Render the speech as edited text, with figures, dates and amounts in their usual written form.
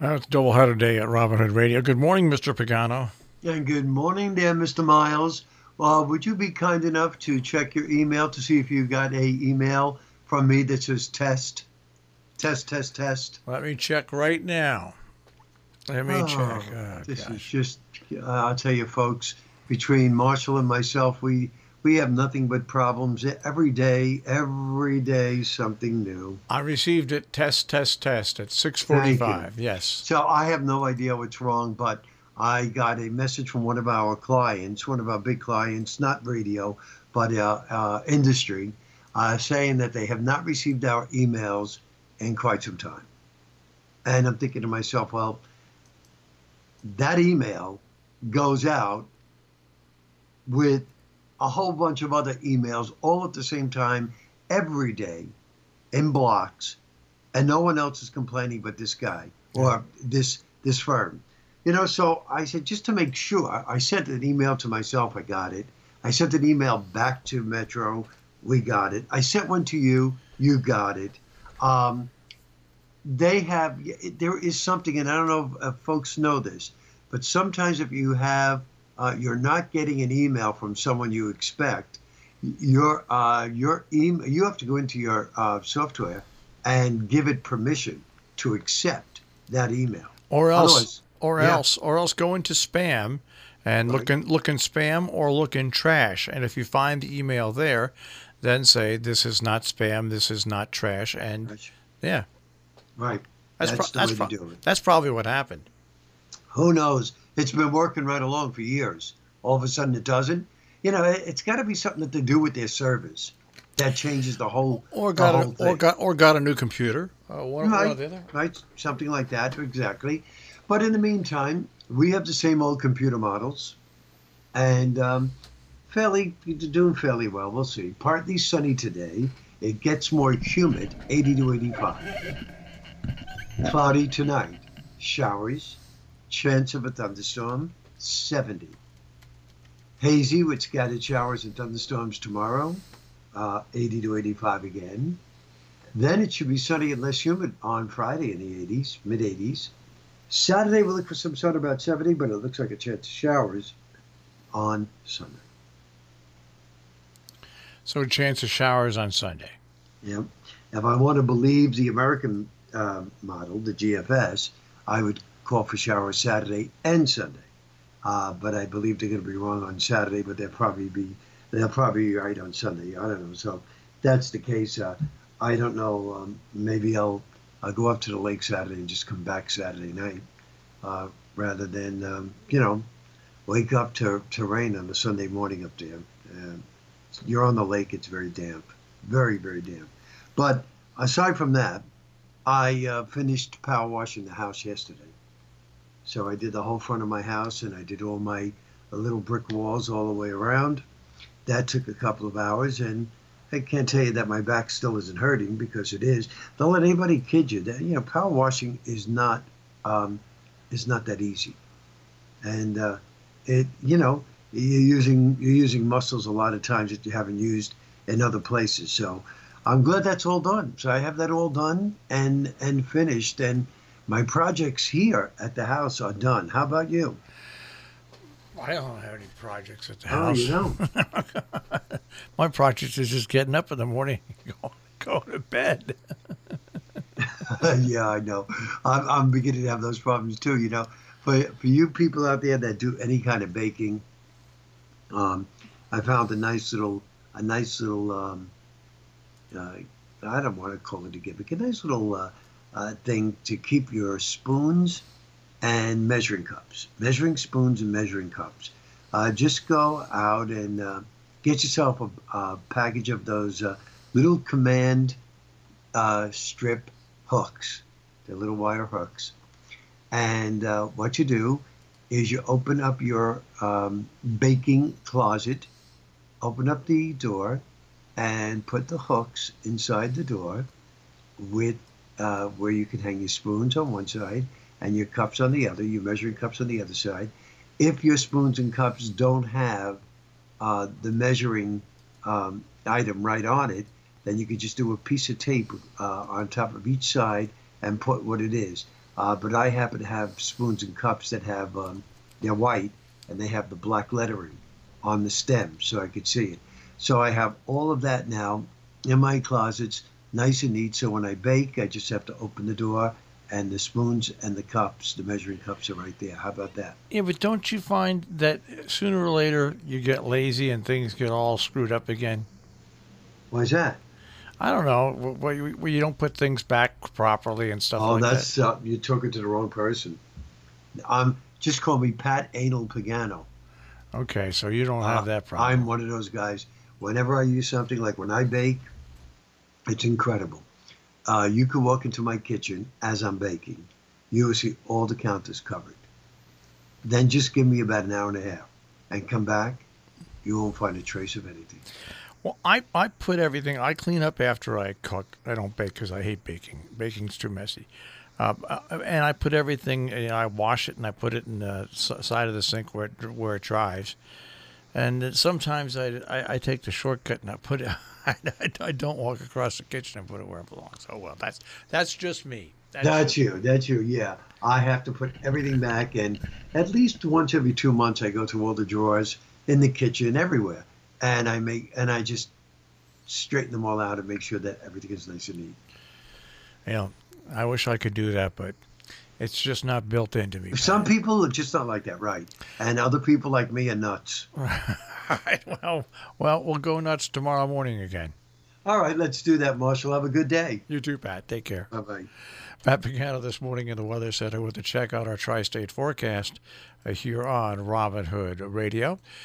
It's Doubleheader Day at Robin Hood Radio. Good morning, Mr. Pagano. And good morning there, Mr. Miles. Would you be kind enough to check your email to see if you got a email from me that says test? Let me check right now. Let me check. Oh, Oh, this is gosh. just, I'll tell you, folks, between Marshall and myself, we have nothing but problems every day, something new. I received it, test at Thank you. 6:45. Yes. So I have no idea what's wrong, but I got a message from one of our clients, one of our big clients, not radio, but industry, saying that they have not received our emails in quite some time. And I'm thinking to myself, well, that email goes out with a whole bunch of other emails all at the same time every day in blocks, and no one else is complaining but this guy Yeah. or this firm. So I said, just to make sure, I sent an email to myself, I got it. I sent an email back to Metro, we got it. I sent one to you, you got it. Um, there is something, and I don't know if folks know this, but sometimes if you're not getting an email from someone you expect, your email, you have to go into your software and give it permission to accept that email. Or else, Otherwise, or yeah, else, or else go into spam and right, look in spam or look in trash. And if you find the email there, then say this is not spam, this is not trash, and right, yeah, right. that's pro- That's the that's way to pro- do it. that's probably what happened. Who knows? It's been working right along for years. All of a sudden, it doesn't. It's got to be something to do with their servers that changes Or the got a whole thing. or got a new computer. One or Right, the other. right, something like that, exactly. But in the meantime, we have the same old computer models, and doing fairly well. We'll see. Partly sunny today. It gets more humid, 80 to 85. Cloudy tonight. Showers. Chance of a thunderstorm, 70. Hazy with scattered showers and thunderstorms tomorrow, 80 to 85 again. Then it should be sunny and less humid on Friday in the 80s, mid 80s. Saturday we'll look for some sun about 70, but it looks like a chance of showers on Sunday. So chance of showers on Sunday. Yep. If I want to believe the American model, the GFS, I would call for showers Saturday and Sunday. But I believe they're going to be wrong on Saturday, but they'll probably be right on Sunday. I don't know. So if that's the case. I don't know. Maybe I'll go up to the lake Saturday and just come back Saturday night, rather than wake up to rain on the Sunday morning up there. Uh, you're on the lake. It's very damp, very very damp. But aside from that, I finished power washing the house yesterday. So I did the whole front of my house, and I did all my little brick walls all the way around. That took a couple of hours, and I can't tell you that my back still isn't hurting, because it is. Don't let anybody kid you. That power washing is not that easy, and you're using muscles a lot of times that you haven't used in other places. So I'm glad that's all done. So I have that all done and finished, and my projects here at the house are done. How about you? I don't have any projects at the Oh, you house. know. My project is just getting up in the morning and go to bed. Yeah, I know. I'm beginning to have those problems too. For you people out there that do any kind of baking, um, I found a nice little. Uh, I don't want to call it a gimmick. A nice little thing to keep your spoons and measuring cups, measuring spoons and measuring cups. Just go out and get yourself a package of those little command strip hooks. They're little wire hooks. And what you do is you open up your baking closet, open up the door, and put the hooks inside the door with where you can hang your spoons on one side and your cups on the other, your measuring cups on the other side. If your spoons and cups don't have the measuring item right on it, then you could just do a piece of tape on top of each side and put what it is. But I happen to have spoons and cups that have they're white and they have the black lettering on the stem, so I could see it. So I have all of that now in my closets, nice and neat. So when I bake, I just have to open the door, and the spoons and the cups, the measuring cups, are right there. How about that? Yeah, but don't you find that sooner or later you get lazy and things get all screwed up again? Why is that? I don't know, where you don't put things back properly and stuff Oh, like that. that's you're talking to the wrong person. Just call me Pat Anal Pagano. Okay, so you don't have that I'm problem. one of those guys. Whenever I use something, like when I bake, it's incredible. You can walk into my kitchen as I'm baking. You will see all the counters covered. Then just give me about an hour and a half and come back. You won't find a trace of anything. Well, I put everything, I clean up after I cook. I don't bake because I hate baking. Baking's too messy. And I put everything, I wash it and I put it in the side of the sink where it dries. And sometimes I take the shortcut and I put it. I don't walk across the kitchen and put it where it belongs. Oh well, that's just me. That's That's just you. That's you. Yeah. I have to put everything back, and at least once every 2 months, I go through all the drawers in the kitchen, everywhere, and I just straighten them all out and make sure that everything is nice and neat. you know. I wish I could do that, but it's just not built into me, Some Pat. people are just not like that, right? And other people like me are nuts. Right. Well, we'll go nuts tomorrow morning again. All right, let's do that, Marshall. Have a good day. You too, Pat. Take care. Bye bye. Pat Pagano this morning in the Weather Center with a check out our tri-state forecast here on Robin Hood Radio.